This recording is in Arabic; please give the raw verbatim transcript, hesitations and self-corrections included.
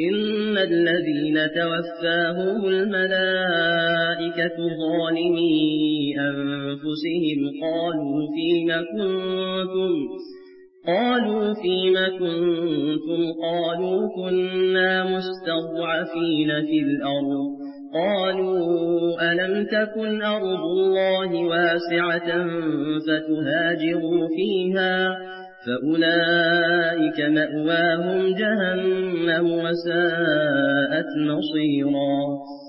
إن الذين توفاهم الملائكة ظالمي أنفسهم قالوا فيم كنتم قالوا فيم كنتم قالوا كنا مستضعفين في الأرض قالوا ألم تكن أرض الله واسعة فتهاجروا فيها فأولئك مأواهم جهنم وساءت مصيرا